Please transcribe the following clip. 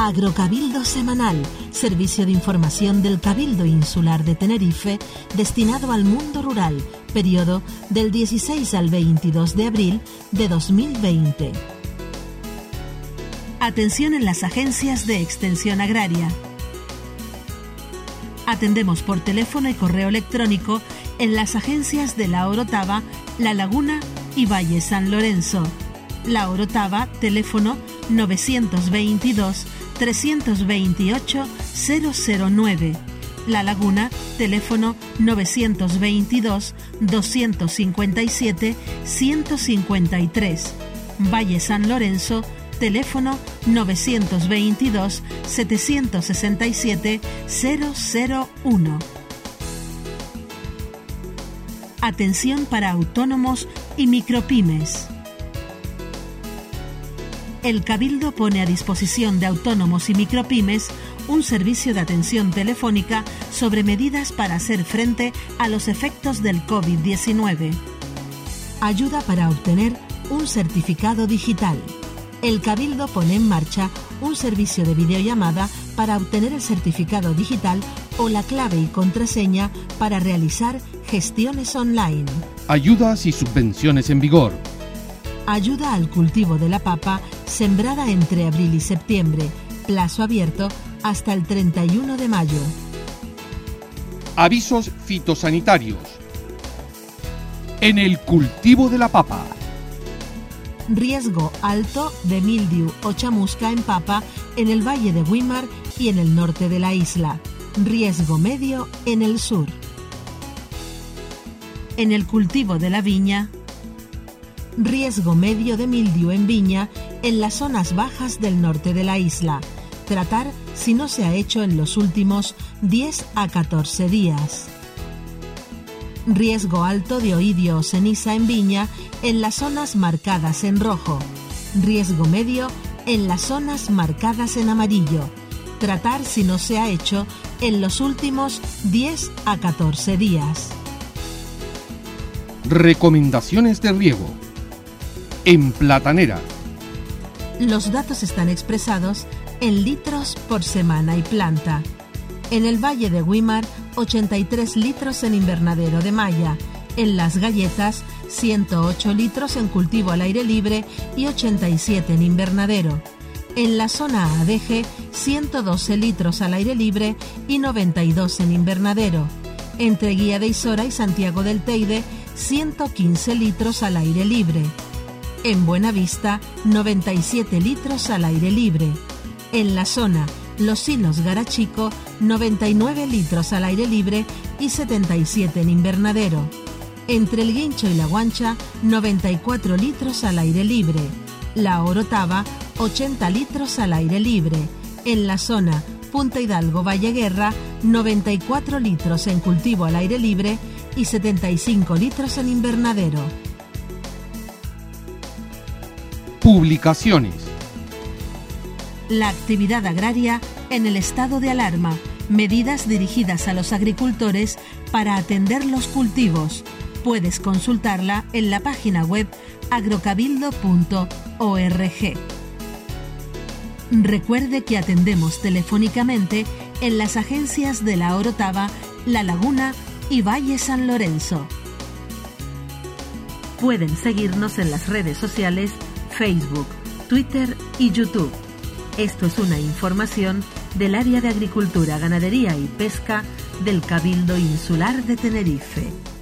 Agrocabildo Semanal, servicio de información del Cabildo Insular de Tenerife destinado al mundo rural, periodo del 16 al 22 de abril de 2020. Atención en las agencias de extensión agraria. Atendemos por teléfono y correo electrónico en las agencias de La Orotava, La Laguna y Valle San Lorenzo. La Orotava, teléfono 922 328 009. La Laguna, teléfono 922 257 153. Valle San Lorenzo, teléfono 922 767 001. Atención para autónomos y micropymes. El Cabildo pone a disposición de autónomos y micropymes un servicio de atención telefónica sobre medidas para hacer frente a los efectos del COVID-19. Ayuda para obtener un certificado digital. El Cabildo pone en marcha un servicio de videollamada para obtener el certificado digital o la clave y contraseña para realizar gestiones online. Ayudas y subvenciones en vigor. Ayuda al cultivo de la papa sembrada entre abril y septiembre, plazo abierto hasta el 31 de mayo. Avisos fitosanitarios. En el cultivo de la papa. Riesgo alto de mildiu o chamusca en papa en el valle de Güímar y en el norte de la isla. Riesgo medio en el sur. En el cultivo de la viña. Riesgo medio de mildiu en viña en las zonas bajas del norte de la isla. Tratar si no se ha hecho en los últimos 10 a 14 días. Riesgo alto de oidio o ceniza en viña en las zonas marcadas en rojo. Riesgo medio en las zonas marcadas en amarillo. Tratar si no se ha hecho en los últimos 10 a 14 días. Recomendaciones de riego. En platanera. Los datos están expresados en litros por semana y planta. En el Valle de Güímar, 83 litros en invernadero de malla. En Las Galletas, 108 litros en cultivo al aire libre y 87 en invernadero. En la zona Adeje, 112 litros al aire libre y 92 en invernadero. Entre Guía de Isora y Santiago del Teide, 115 litros al aire libre. En Buenavista, 97 litros al aire libre. En la zona Los Silos Garachico, 99 litros al aire libre y 77 en invernadero. Entre el Guincho y la Guancha, 94 litros al aire libre. La Orotava, 80 litros al aire libre. En la zona Punta Hidalgo Valleguerra, 94 litros en cultivo al aire libre y 75 litros en invernadero. Publicaciones. La actividad agraria en el estado de alarma. Medidas dirigidas a los agricultores para atender los cultivos. Puedes consultarla en la página web agrocabildo.org. Recuerde que atendemos telefónicamente en las agencias de La Orotava, La Laguna y Valle San Lorenzo. Pueden seguirnos en las redes sociales Facebook, Twitter y YouTube. Esto es una información del área de Agricultura, Ganadería y Pesca del Cabildo Insular de Tenerife.